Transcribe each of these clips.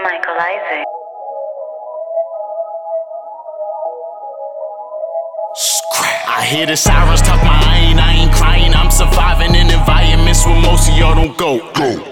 Michael Isaac. I hear the sirens talk I ain't crying. I'm surviving in environments where most of y'all don't go.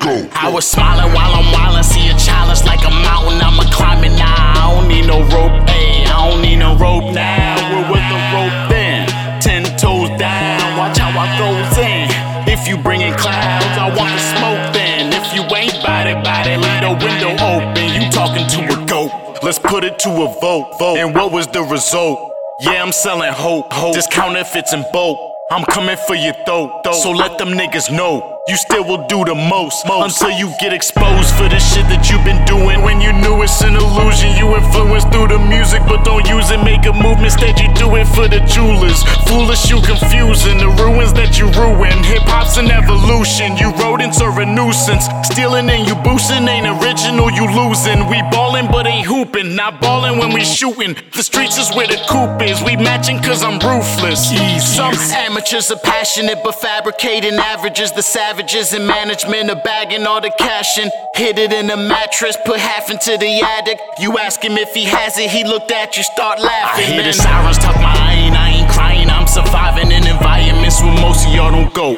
I was smiling while I'm wildin', see a challenge like a mountain. I'ma climb it now. I don't need no rope, ayy. I don't need no rope now. We're with the rope then. 10 toes down, watch how I goes in. If you bringin' clouds, I want the smoke then. If you ain't bout it, leave the window open. You talking to a goat. Let's put it to a vote. And what was the result? Yeah, I'm selling hope. Just counterfeits in bulk. I'm coming for your throat. So let them niggas know you still will do the most until you get exposed for the shit that you've been doing. When you knew it's an illusion, you influenced through the music, but don't use it. Make a move, instead you do it for the jewelers. Foolish, you confusing the ruins that you ruin. Hip hop's an evolution. You rodents are a nuisance. Stealing and you boosting ain't original. You losing. We ballin' but ain't hooping. Not ballin' when we shootin'. The streets is where the coop is. We matching cause I'm ruthless. Some amateurs are passionate but fabricating averages. The savages in management are bagging all the cash in. Hid it in a mattress, put half into the attic. You ask him if he has it, he looked at you, start laughing. I hear the sirens talk I ain't crying. I'm surviving in environments where most of y'all don't go.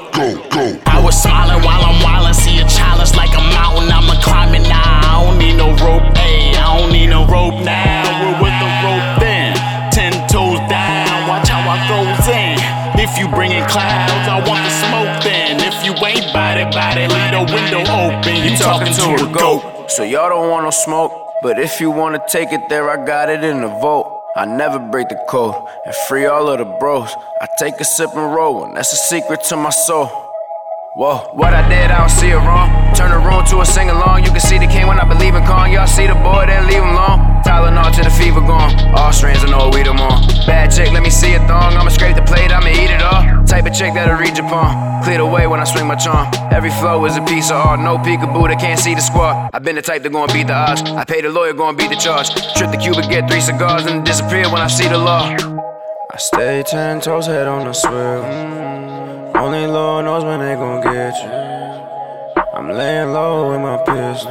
I was smiling while I'm wildin', see a challenge like a mountain. I'ma climb it now. I don't need no rope, ayy. I don't need no rope now. We're with the rope then. 10 toes down, watch how I goes in. If you bringin' clouds, I want the smoke then. If you ain't bout it, leave the window open. You talking to a goat. So y'all don't want no smoke, but if you wanna take it there, I got it in the vote. I never break the code and free all of the bros. I take a sip and roll, and that's a secret to my soul. Whoa, what I did, I don't see it wrong. Turn the room to a sing-along. You can see the king when I believe in Kong. Y'all see the boy, then leave him long. Tylenol to the fever gone. All strains of no weed them on. Bad chick, let me see a thong. I'ma scrape the plate, I'ma eat it all. Type of chick that'll read your palm. Clear the way when I swing my charm. Every flow is a piece of art. No peekaboo, they can't see the squad. I been the type to go and beat the odds. I pay the lawyer, go and beat the charge. Trip the Cuban, get 3 cigars, and disappear when I see the law. I stay 10 toes, head on the swivel. Only Lord knows when they gon' get you. I'm laying low with my pistol.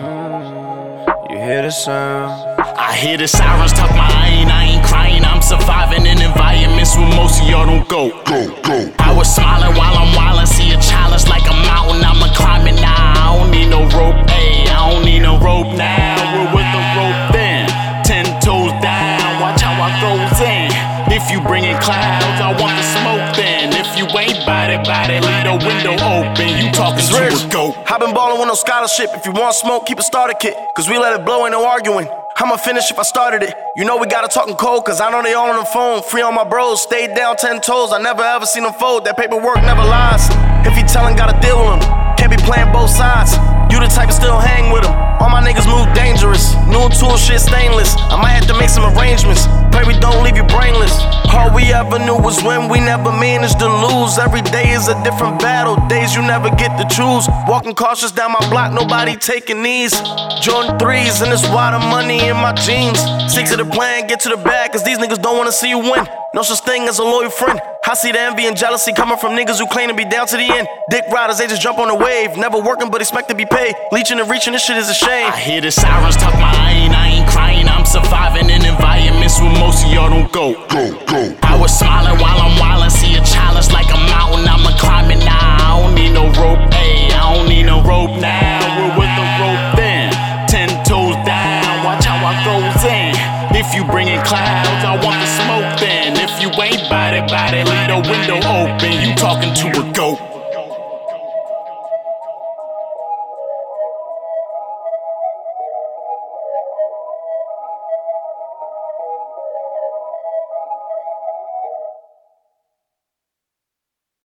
You hear the sound. I hear the sirens talk I ain't crying. I'm surviving in environments where most of y'all don't go. I was smiling while I'm wildin', see a challenge like a mountain. I'ma climb it now. I don't need no rope, ayy. I don't need no rope now. We're with the rope then. 10 toes down, watch how I goes in. If you bringin' clouds, I want the smoke then. If you ain't bout it, leave the window open. You talking to a goat. I been ballin' with no scholarship. If you want smoke, keep a starter kit. Cause we let it blow, ain't no arguing. I'ma finish if I started it. You know we gotta talkin' cold, cause I know they all on the phone. Free on my bros, stayed down 10 toes. I never ever seen them fold, that paperwork never lies. If he tellin', gotta deal with him. Can't be playin' both sides. You the type to still hang with him. All my niggas move dangerous. New tool shit stainless. I might have to make some arrangements. Pray we don't leave you brainless. All we ever knew was when we never managed to lose. Every day is a different battle. Days you never get to choose. Walking cautious down my block, nobody taking these. Jordan 3s, and it's why the money in my jeans. Stick to the plan, get to the bag, cause these niggas don't wanna see you win. No such thing as a loyal friend. I see the envy and jealousy coming from niggas who claim to be down to the end. Dick riders, they just jump on the wave. Never working but expect to be paid. Leeching and reaching, this shit is a shame. I hear the sirens talk I ain't crying. I'm surviving in environments where most of y'all don't go. I was smiling while I'm wildin', see a challenge like a mountain. I'ma climb it now. I don't need no rope, ayy. I don't need no rope now. We're with the rope then. 10 toes down, watch how I goes in. If you bringin' clouds, I want the smoke then. If you ain't bout it, leave the window open. You talking to a goat.